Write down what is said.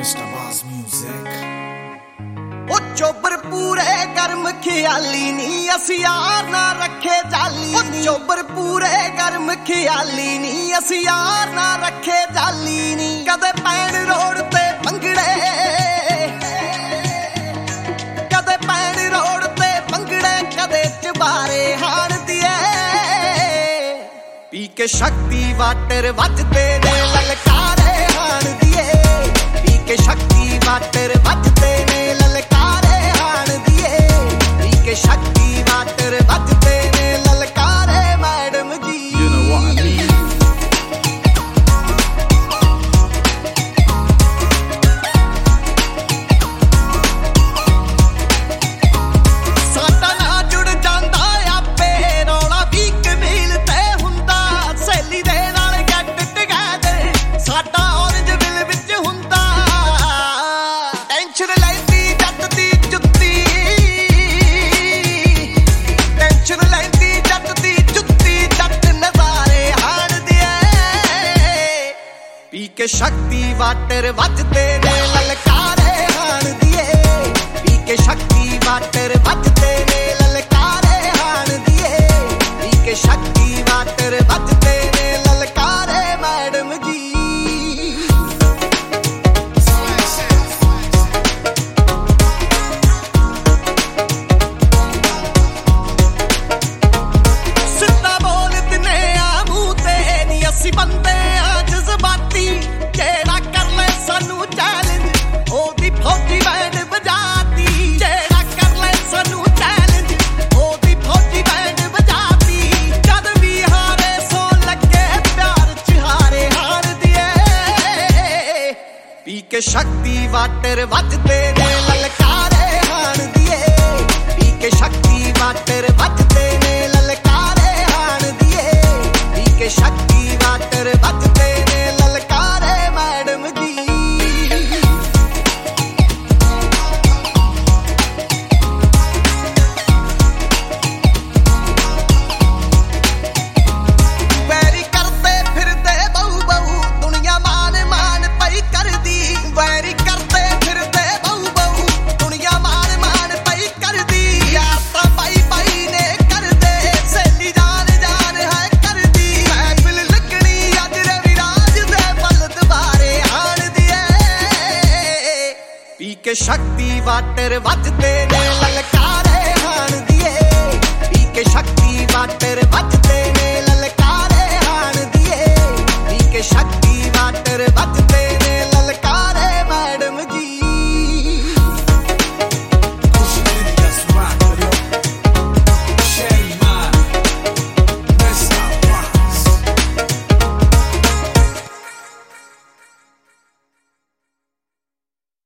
Mr. Boss Music। ਉਹ ਚੋਬਰ ਪੂਰੇ ਗਰਮ ਖਿਆਲੀ ਨੀ ਅਸੀਂ ਯਾਰ ਨਾ ਰੱਖੇ ਜਾਲੀ। ਉਹ ਚੋਬਰ ਪੂਰੇ ਗਰਮ ਖਿਆਲੀ ਨੀ ਅਸੀਂ ਯਾਰ ਨਾ ਰੱਖੇ ਜਾਲੀ ਨੀ। ਕਦੇ ਪੈਣ ਰੋਡ ਤੇ ਭੰਗੜੇ, ਕਦੇ ਪੈਣ ਰੋਡ ਤੇ ਭੰਗੜੇ, ਕਦੇ ਚਬਾਰੇ ਹਾਣਦੀਏ। ਪੀ ਕੇ ਸ਼ਕਤੀ ਵਾਟਰ ਵੱਜਦੇ ਨੇ ਲਲਕਾਰੇ ਹਾਣਦੀਏ। ਪੀ ਕੇ ਸ਼ਕਤੀ ਵਾਟਰ ਵੱਜਦੇ ਨੇ ਲਲਕਾਰੇ ਹਾਣਦੀਏ। ਪੀ ਕੇ ਸ਼ਕਤੀ ਵਾਟਰ ਵੱਜਦੇ ਨੇ ਲਲਕਾਰੇ ਮੈਡਮ ਜੀ। You know what I mean? ਸਾਡਾ ਨਾ ਜੁੜ ਜਾਂਦਾ ਆਪੇ ਰੌਲਾ ਵੀ ਕਮੀਲ ਤੇ ਹੁੰਦਾ। ਸਹੇਲੀ ਦੇ ਨਾਲ get together ਸਾਡਾ orange will ਵਿੱਚ ਹੁੰਦਾ। ਟੈਨਸ਼ਨ ਲੈਂਦੀ ਜੱਟ ਦੀ ਜੁੱਤੀ, ਟੈਨਸ਼ਨ ਲੈਂਦੀ ਜੱਟ ਦੀ ਜੁੱਤੀ, ਜੱਟ ਨਜ਼ਾਰੇ ਹਾਣਦੀਏ। ਪੀ ਕੇ ਸ਼ਕਤੀ ਵਾਟਰ ਵੱਜਦੇ ਨੇ ਲਲਕਾਰੇ ਹਾਣਦੀਏ। ਪੀ ਕੇ ਸ਼ਕਤੀ ਵਾਟਰ ਵੱਜਦੇ ਨੇ ਲਲਕਾਰੇ ਹਾਣਦੀਏ। ਪੀ ਕੇ ਸ਼ਕਤੀ ਵਾਟਰ ਵੱਜਦੇ ਨੇ ਲਲਕਾਰੇ ਮੈਡਮ ਜੀ। ਸਿੱਧਾ ਬੋਲ ਦਿੰਨੇ ਆ ਮੂੰਹ ਤੇ ਨੀ ਅਸੀਂ ਬੰਦੇ ਆ ਜਜ਼ਬਾਤੀ। ਜਿਹੜਾ ਕਰ ਲੈ ਸਾਨੂੰ ਚੈਲੰਜ ਉਹਦੀ ਫੌਜੀ ਬੈਂਡ ਵਜਾਤੀ। ਜਿਹੜਾ ਕਰ ਲੈ ਸਾਨੂੰ ਚੈਲੰਜ ਉਹਦੀ ਫੌਜੀ ਬੈਂਡ ਵਜਾਤੀ। ਜਦ ਵੀ ਹਾਰੇ ਸੋ ਲੱਗੇ ਪਿਆਰ ਚ ਹਾਰੇ ਹਾਣਦੀਏ। ਪੀ ਕੇ ਸ਼ਕਤੀ ਵਾਟਰ ਵੱਜਦੇ ਨੇ ਲਲਕਾਰੇ ਹਾਣਦੀਏ। ਪੀ ਕੇ ਸ਼ਕਤੀ ਵਾਟਰ ਵੱਜਦੇ ਨੇ ਲਲਕਾਰੇ ਹਾਣਦੀਏ। ਪੀ ਕੇ ਸ਼ਕਤੀ ਵਾਟਰ ਵੱਜਦੇ ਨੇ ਲਲਕਾਰੇ ਮੈਡਮ ਜੀ। ਵੈਰੀ ਕਰਦੇ ਫਿਰਦੇ ਬਹੁ ਬਹੁ ਦੁਨੀਆ ਮਾਨ ਮਾਨ ਪਈ ਕਰਦੀ। ਵੈਰੀ ਕਰਦੇ ਫਿਰਦੇ ਬਹੁ ਬਹੁ ਦੁਨੀਆ ਮਾਨ ਮਾਨ ਪਈ ਕਰਦੀ। ਯਾਰ ਤਾਂ ਬਾਈ ਬਾਈ ਨੇ ਕਰਦੇ ਸਹੇਲੀ ਜਾਨ ਜਾਨ ਹੈ ਕਰਦੀ। ਮਹਿਫਿਲ ਲੱਗਣੀ ਅੱਜ ਰਵਿਰਾਜ ਦੇ ਬਲ ਦੁਬਾਰੇ ਹਾਣਦੀਏ। ਪੀ ਕੇ ਸ਼ਕਤੀ ਵਾਟਰ ਵੱਜਦੇ ਨੇ ਲਲਕਾਰੇ ਹਾਣਦੀਏ। ਪੀ ਕੇ ਸ਼ਕਤੀ ਵਾਟਰ ਵੱਜਦੇ ਨੇ ਲਲਕਾਰੇ ਹਾਣਦੀਏ। ਪੀ ਕੇ ਸ਼ਕਤੀ ਵਾਟਰ ਵੱਜਦੇ ਨੇ